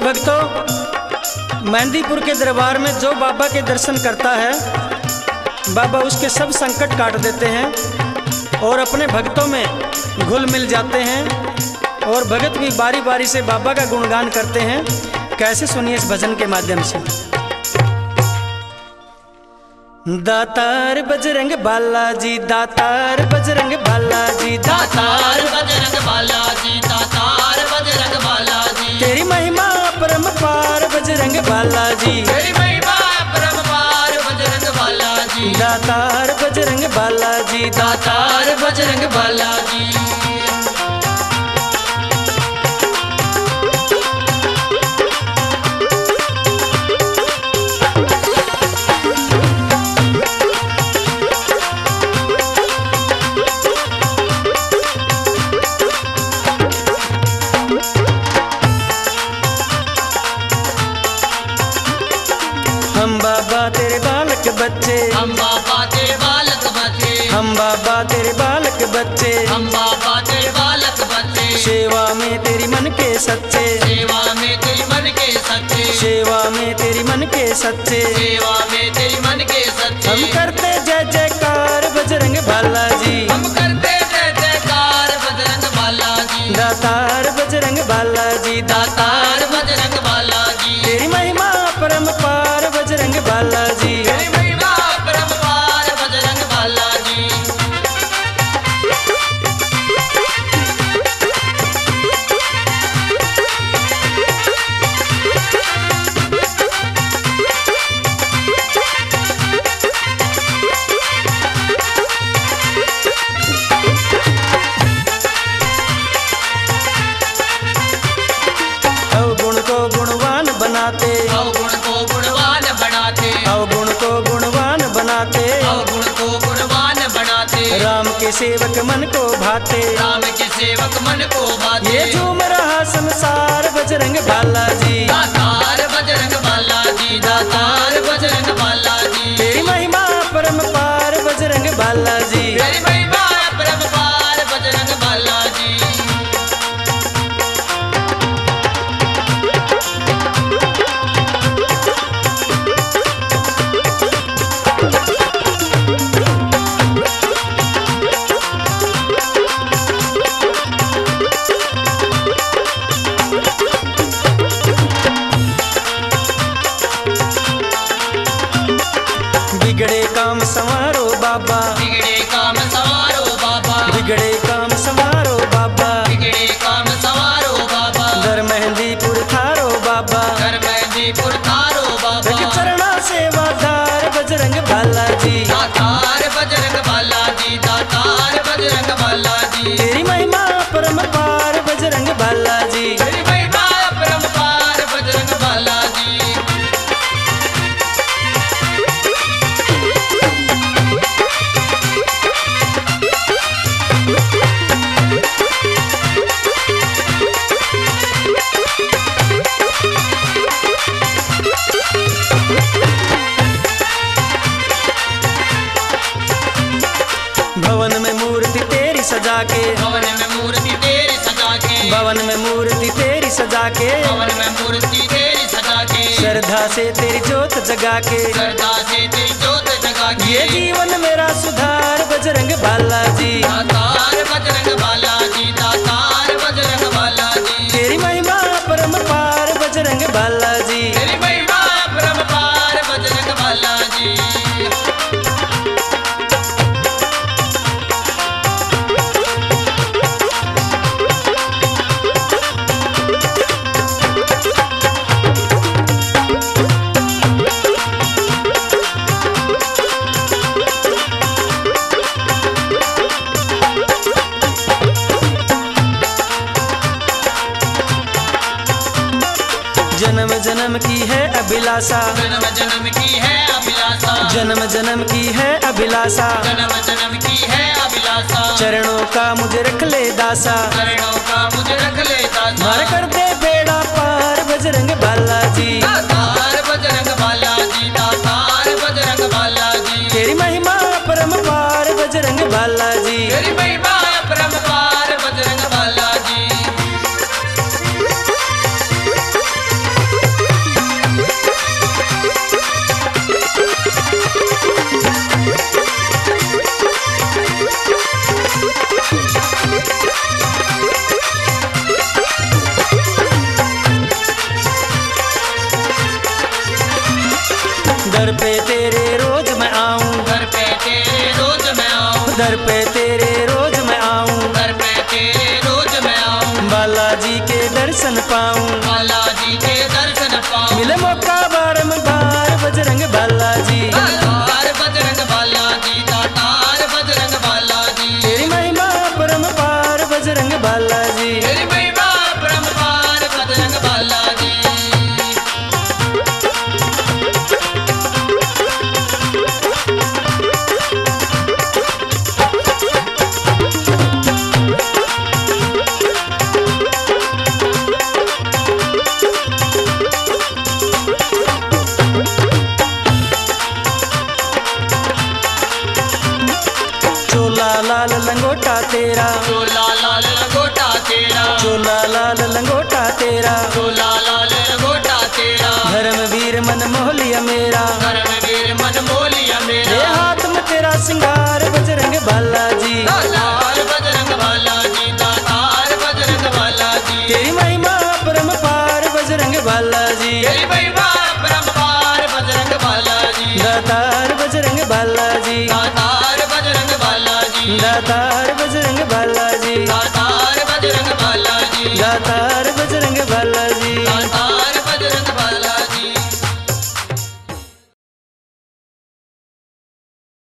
भक्तों, मेहंदीपुर के दरबार में जो बाबा के दर्शन करता है, बाबा उसके सब संकट काट देते हैं और अपने भक्तों में घुल मिल जाते हैं और भगत भी बारी बारी से बाबा का गुणगान करते हैं। कैसे सुनिए इस भजन के माध्यम से। दातार बजरंग बालाजी, दातार बजरंग बालाजी, दातार बजरंग बालाजी, दातार बजरंग बालाजी, तेरी महिमा परमपार बजरंग बालाजी, तेरी महिमा परमपार बजरंग बालाजी, दातार बजरंग बालाजी, दातार बजरंग बालाजी। हम बाबा तेरे बालक बच्चे, हम बाबा तेरे बालक बच्चे, हम बाबा तेरे बालक बच्चे, हम बाबा तेरे बालक बच्चे, सेवा में तेरी मन के सच्चे, सेवा में तेरी मन के सच्चे, सेवा में तेरी मन के सच्चे, सेवा में तेरी मन के सच्चे। हम करते जय जयकार बजरंग बालाजी, हम करते जय जयकार बजरंग बालाजी, दातार बजरंग बालाजी, दातार बजरंग बालाजी, तेरी महिमा परमपार बजरंग बालाजी, तेरी महिमा परमपार बजरंग बालाजी। अवगुण को गुणवान बनाते, अवगुण को गुणवान बनाते, अवगुण को गुणवान बनाते, अवगुण को गुणवान बनाते, राम के सेवक मन को भाते, राम के सेवक मन को भाते। ये झूम रहा संसार बजरंग बालाजी, दातार बजरंग बालाजी, दातार बजरंग बालाजी, तेरी महिमा परमपार बजरंग बालाजी, तेरी महिमा परमपार बजरंग बालाजी। बिगड़े काम संवारो बाबा, बिगड़े काम संवारो बाबा, बिगड़े काम संवारो बाबा, बिगड़े काम संवारो बाबा, दर मेहंदीपुर थारो बाबा, घर मेहंदीपुर थारो बाबा, एक चरणा सेवादार बजरंग बालाजी, दातार बजरंग बालाजी, दातार बजरंग बालाजी, तेरी महिमा परमपार बजरंग बालाजी, तेरी महिमा परमपार बजरंग बालाजी। भवन में मूर्ति तेरी सजा के, भवन में मूर्ति तेरी सजा के, भवन में मूर्ति तेरी सजा के, भवन में मूर्ति तेरी सजा के, श्रद्धा से तेरी जोत जगा के, श्रद्धा से तेरी जोत जगा के, ये जीवन मेरा सुधार बजरंग बालाजी, दातार बजरंग बालाजी, दातार बजरंग बालाजी, तेरी महिमा परमपार बजरंग बालाजी, तेरी महिमा परमपार बजरंग बालाजी। जन्म जन्म की है अभिलाषा, जन्म जन्म की है अभिलाषा, जन्म जन्म की है अभिलाषा, जन्म जन्म की है अभिलाषा, चरणों का मुझे रख ले दासा, चरणों का मुझे रख ले दासा, मार कर दे बेड़ा पार बजरंग बालाजी, दातार बजरंग बालाजी, दातार बजरंग बालाजी, तेरी महिमा परमपार बजरंग बालाजी, तेरी महिमा परमपार बजरंग बालाजी। दर पे तेरे रोज मैं आऊं, दर पे तेरे रोज मैं आऊं, बालाजी के दर्शन पाऊं, बालाजी के दर्शन पाऊं। मिले मौका बारंबार बजरंग बालाजी, दातार बजरंग बालाजी, दातार बजरंग बालाजी। तेरी महिमा परम्पार बजरंग बालाजी। तेरी महिमा परम्पार बजरंग बालाजी। चोला लाल लंगोटा तेरा, चोला लाल लंगोटा तेरा, चोला लाल लंगोटा तेरा, चोला लाल लंगोटा तेरा। धर्मवीर मन मोहलिया मेरा, धर्मवीर मन मोलिया ये मेरा। हाथ में तेरा सिंगार बजरंग बालाजी, दातार बजरंग बालाजी, दातार बजरंग बालाजी। तेरी महिमा परम्पार बजरंग बालाजी, तेरी महिमा परम्पार बजरंग बालाजी। दातार बजरंग बालाजी, दातार बजरंग बालाजी, दातार बजरंग बालाजी, दातार बजरंग बालाजी। दातार बजरंग बालाजी।